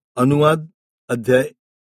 अनुवाद अध्याय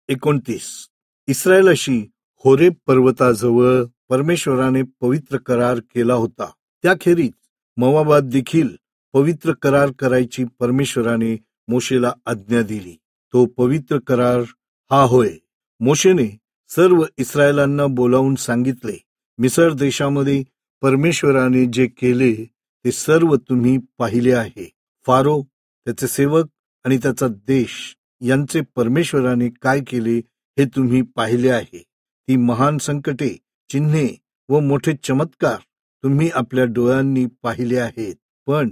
29. इस्रायलाशी होरेब पर्वताजवळ परमेश्वराने पवित्र करार केला होता. त्याखेरीज मोवाबात देखील पवित्र करार करायची परमेश्वराने मोशेला आज्ञा दिली. तो पवित्र करार हा होय. मोशेने सर्व इस्रायलांना बोलावून सांगितले, मिस्र देशामध्ये परमेश्वराने जे केले ते सर्व तुम्ही पाहिले आहे. फारो, त्याचे सेवक आणि त्याचा देश यांचे परमेश्वराने काय केले हे तुम्ही पाहिले आहे. ती महान संकटे, चिन्हे व मोठे चमत्कार तुम्ही आपल्या डोळ्यांनी पाहिले आहेत. पण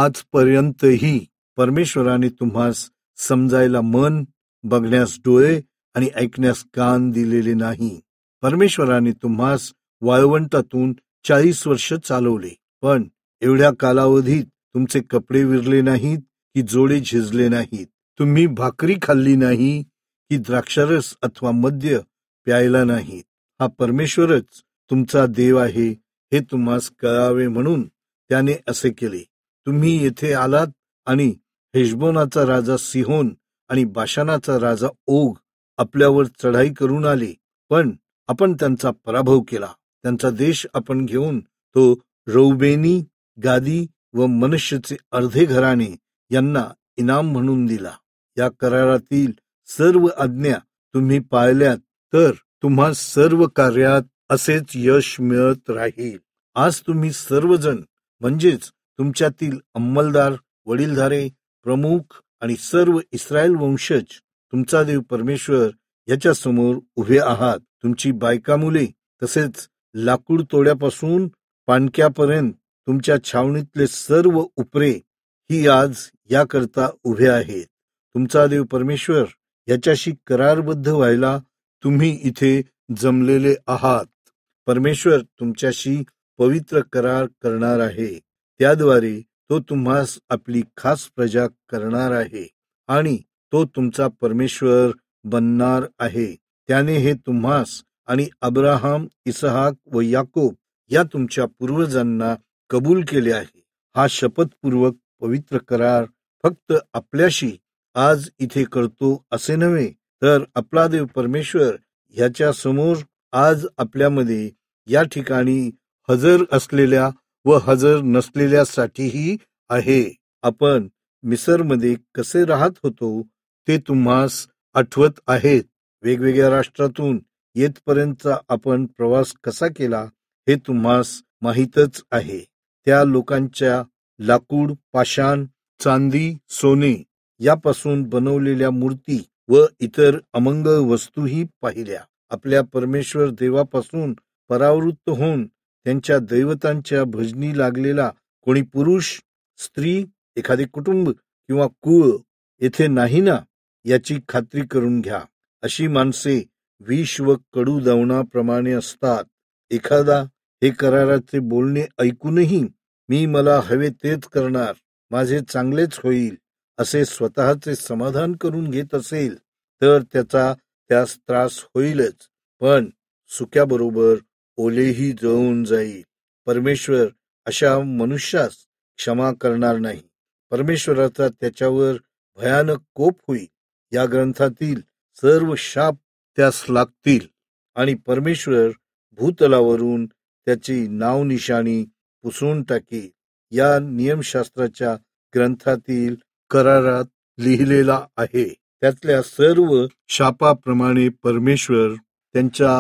आजपर्यंतही परमेश्वराने तुम्हास समजायला मन, बघण्यास डोळे आणि ऐकण्यास कान दिलेले नाही. परमेश्वराने तुम्हास वाळवंटातून 40 वर्ष चालवले, पण एवढ्या कालावधीत तुमचे कपडे विरले नाहीत की जोडे झिजले नाहीत. तुम्ही भाकरी खाल्ली नाही की द्राक्षारस अथवा मद्य प्यायला नाहीत. हा परमेश्वरच तुमचा देव आहे हे तुम्हास कळावे म्हणून त्याने असे केले. तुम्ही येथे आलात आणि हेशबोनाचा राजा सिहोन आणि बाशानाचा राजा ओग आपल्यावर चढाई करून आले, पण आपण त्यांचा पराभव केला. त्यांचा देश आपण घेऊन तो रौबेनी, गादी व मनुष्यचे अर्धे घराणे यांना इनाम म्हणून दिला. या करारातील सर्व आज्ञा तुम्ही पाळल्यात तर तुम्हा सर्व कार्यात असेच यश मिळत राहील. आज तुम्ही सर्वजण म्हणजेच तुमच्यातील अंमलदार, वडीलधारे, प्रमुख आणि सर्व इस्रायल वंशज तुमचा देव परमेश्वर याच्या समोर उभे आहात. तुमची बायका मुले तसेच लाकूड तोड्यापासून पाणक्यापर्यंत तुमच्या छावणीतले सर्व उपरे ही आज याकरता उभे आहेत. तुमचा देव परमेश्वर याच्याशी करारबद्ध व्हायला तुम्ही इथे जमलेले आहात. परमेश्वर तुमच्याशी पवित्र करार करणार आहे. त्याद्वारे तो तुम्हास आपली खास प्रजा करणार आहे आणि तो तुमचा परमेश्वर बनणार आहे. त्याने हे तुम्हास आणि अब्राहाम, इसहाक व याकोब या तुमच्या पूर्वजांना कबूल केले आहे. हा शपथपूर्वक पवित्र करार फक्त आपल्याशी आज इथे करतो असे नव्हे, तर आपला देव परमेश्वर ह्याच्या समोर आज आपल्यामध्ये या ठिकाणी हजर असलेल्या व हजर नसलेल्यासाठीही आहे. आपण मिसरमध्ये कसे राहत होतो ते तुम्हास आठवत आहेत. वेगवेगळ्या राष्ट्रातून येथपर्यंतचा आपण प्रवास कसा केला हे तुम्हास माहीतच आहे. त्या लोकांच्या लाकूड, पाषाण, चांदी, सोने यापासून बनवलेल्या मूर्ती व इतर अमंगळ वस्तूही पाहिल्या. आपल्या परमेश्वर देवापासून परावृत्त होऊन त्यांच्या दैवतांच्या भजनी लागलेला कोणी पुरुष, स्त्री, एखादे कुटुंब किंवा कुळ येथे नाही ना याची खात्री करून घ्या. अशी माणसे विष व कडू दवनाप्रमाणे असतात. एखादा हे कराराचे बोलणे ऐकूनही मी मला हवे तेच करणार, माझे चांगलेच होईल असे स्वतःचे समाधान करून घेत असेल तर त्याचा त्यास त्रास होईलच, पण सुक्याबरोबर ओलेही जळून जाईल. परमेश्वर अशा मनुष्यास क्षमा करणार नाही. परमेश्वराचा त्याच्यावर भयानक कोप होईल. या ग्रंथातील सर्व शाप त्यास लागतील आणि परमेश्वर भूतलावरून त्याची नाव निशाणी पुसून टाकेल. या नियमशास्त्राच्या ग्रंथातील करारात लिहिलेला आहे. त्यातल्या सर्व शापाप्रमाणे परमेश्वर त्यांच्या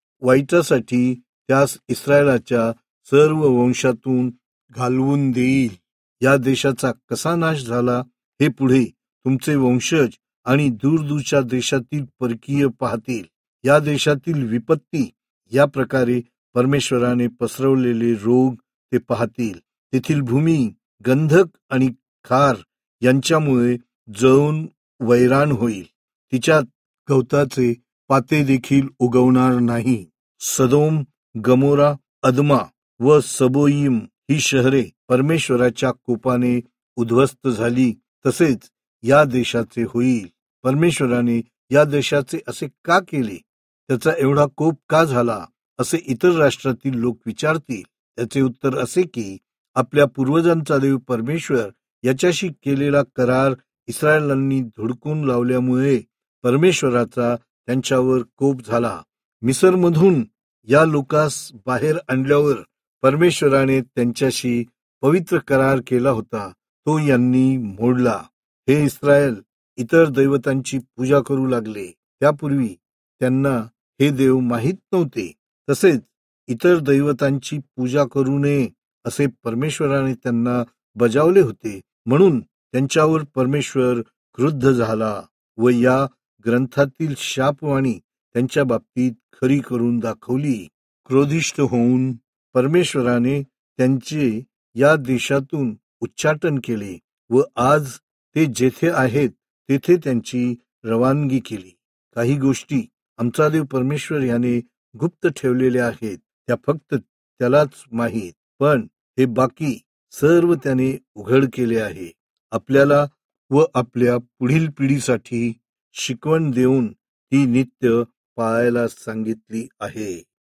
वाईटासाठी त्यास इस्रायलाच्या सर्व वंशातून घालवून देईल. या देशाचा कसा नाश झाला हे पुढे तुमचे वंशज आणि दूरदूरच्या देशातील परकीय पाहतील. या देशातील विपत्ती, या प्रकारे परमेश्वराने पसरवलेले रोग ते पाहतील. तेथील भूमी गंधक आणि खार यांच्यामुळे जळून वैराण होईल. तिच्यात गवताचे पाते देखील उगवणार नाही. सदोम, गमोरा, अदमा व सबोईम ही शहरे परमेश्वराच्या कोपाने उद्ध्वस्त झाली, तसेच या देशाचे होईल. परमेश्वराने या देशाचे असे का केले, त्याचा एवढा कोप का झाला, असे इतर राष्ट्रातील लोक विचारतील. त्याचे उत्तर असे की आपल्या पूर्वजांचा देव परमेश्वर याच्याशी केलेला करार इस्रायलांनी धुडकून लावल्यामुळे परमेश्वराचा त्यांच्यावर कोप झाला. मिस्रमधून या लोकास बाहेर आणल्यावर परमेश्वराने त्यांच्याशी पवित्र करार केला होता, तो यांनी मोडला. हे इस्रायल इतर दैवतांची पूजा करू लागले. त्यापूर्वी त्यांना हे देव माहीत नव्हते. तसेच इतर दैवतांची पूजा करू नये असे परमेश्वराने त्यांना बजावले होते. म्हणून त्यांच्यावर परमेश्वर क्रुद्ध झाला व या ग्रंथातील शापवाणी त्यांच्या बाबतीत खरी करून दाखवली. क्रोधिष्ठ होऊन परमेश्वराने त्यांचे या देशातून उच्चाटन केले व आज ते जेथे आहेत तेथे त्यांची रवानगी केली. काही गोष्टी आमचा देव परमेश्वर याने गुप्त ठेवलेल्या आहेत, त्या फक्त त्यालाच माहीत, पण हे बाकी सर्व त्याने उघड केले आहे. आपल्याला व आपल्या पुढील पिढीसाठी शिकवण देऊन ती नित्य पाळायला सांगितली आहे.